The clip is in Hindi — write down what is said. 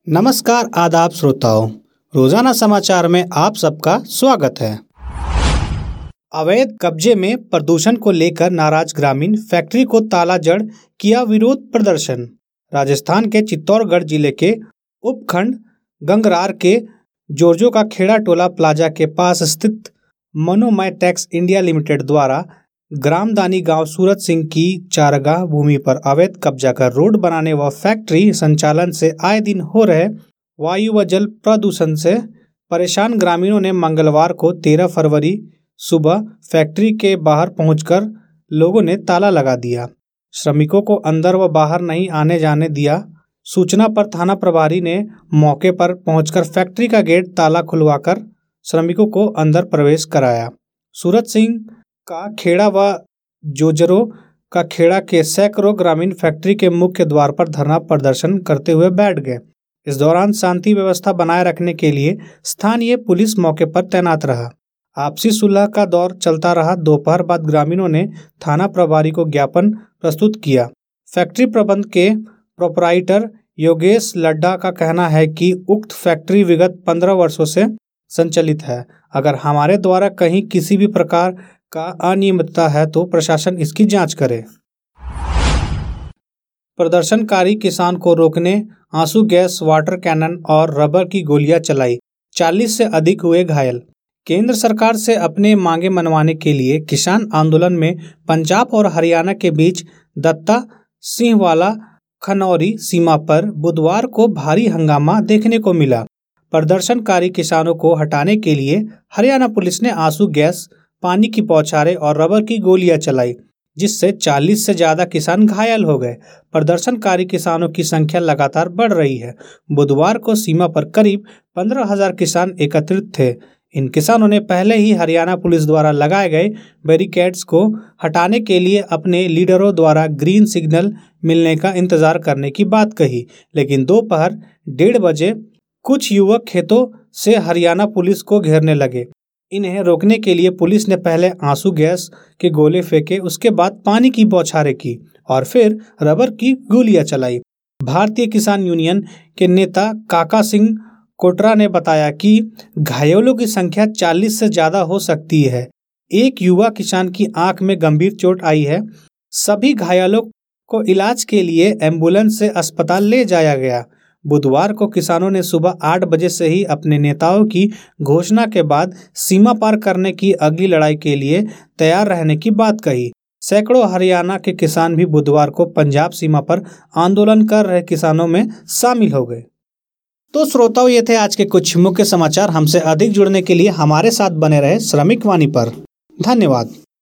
नमस्कार आदाब श्रोताओं, रोजाना समाचार में आप सबका स्वागत है। अवैध कब्जे में प्रदूषण को लेकर नाराज ग्रामीण फैक्ट्री को ताला जड़ किया विरोध प्रदर्शन। राजस्थान के चित्तौड़गढ़ जिले के उपखंड गंगरार के जोरजो का खेड़ा टोला प्लाजा के पास स्थित मनोमय टैक्स इंडिया लिमिटेड द्वारा ग्रामदानी गांव सूरत सिंह की चारागाह भूमि पर अवैध कब्जा कर रोड बनाने व फैक्ट्री संचालन से आए दिन हो रहे वायु व जल प्रदूषण से परेशान ग्रामीणों ने मंगलवार को 13 फरवरी सुबह फैक्ट्री के बाहर पहुंचकर लोगों ने ताला लगा दिया। श्रमिकों को अंदर व बाहर नहीं आने जाने दिया। सूचना पर थाना प्रभारी ने मौके पर पहुंचकर फैक्ट्री का गेट ताला खुलवाकर श्रमिकों को अंदर प्रवेश कराया। सूरत सिंह का खेड़ा व जोजरो का खेड़ा के सैकड़ों ग्रामीण फैक्ट्री के मुख्य द्वार पर धरना प्रदर्शन करते हुए बैठ गए। इस दौरान शांति व्यवस्था बनाए रखने के लिए स्थानीय पुलिस मौके पर तैनात रहा। आपसी सुलह का दौर चलता रहा। दोपहर बाद ग्रामीणों ने थाना प्रभारी को ज्ञापन प्रस्तुत किया। फैक्ट्री प्रबंध के प्रोपराइटर योगेश लड्डा का कहना है कि उक्त फैक्ट्री विगत 15 वर्षों से संचालित है। अगर हमारे द्वारा कहीं किसी भी प्रकार का अनियमितता है तो प्रशासन इसकी जांच करे। प्रदर्शनकारी किसान को रोकने आंसू गैस, वाटर कैनन और रबर की गोलियां चलाई। 40 से अधिक हुए घायल। केंद्र सरकार से अपने मांगे मनवाने के लिए किसान आंदोलन में पंजाब और हरियाणा के बीच दत्ता सिंहवाला खनौरी सीमा पर बुधवार को भारी हंगामा देखने को मिला। प्रदर्शनकारी किसानों को हटाने के लिए हरियाणा पुलिस ने आंसू गैस, पानी की बौछारें और रबर की गोलियां चलाई, जिससे 40 से ज्यादा किसान घायल हो गए। प्रदर्शनकारी किसानों की संख्या लगातार बढ़ रही है। बुधवार को सीमा पर करीब 15,000 किसान एकत्रित थे। इन किसानों ने पहले ही हरियाणा पुलिस द्वारा लगाए गए बैरिकेड्स को हटाने के लिए अपने लीडरों द्वारा ग्रीन सिग्नल मिलने का इंतजार करने की बात कही, लेकिन दोपहर 1:30 बजे कुछ युवक खेतों से हरियाणा पुलिस को घेरने लगे। इन्हें रोकने के लिए पुलिस ने पहले आंसू गैस के गोले फेंके, उसके बाद पानी की बौछारें की और फिर रबर की गोलियां चलाई। भारतीय किसान यूनियन के नेता काका सिंह कोटरा ने बताया कि घायलों की संख्या 40 से ज्यादा हो सकती है। एक युवा किसान की आंख में गंभीर चोट आई है। सभी घायलों को इलाज के लिए एम्बुलेंस से अस्पताल ले जाया गया। बुधवार को किसानों ने सुबह 8 बजे से ही अपने नेताओं की घोषणा के बाद सीमा पार करने की अगली लड़ाई के लिए तैयार रहने की बात कही। सैकड़ों हरियाणा के किसान भी बुधवार को पंजाब सीमा पर आंदोलन कर रहे किसानों में शामिल हो गए। तो श्रोताओं, ये थे आज के कुछ मुख्य समाचार। हमसे अधिक जुड़ने के लिए हमारे साथ बने रहे श्रमिक वाणी पर। धन्यवाद।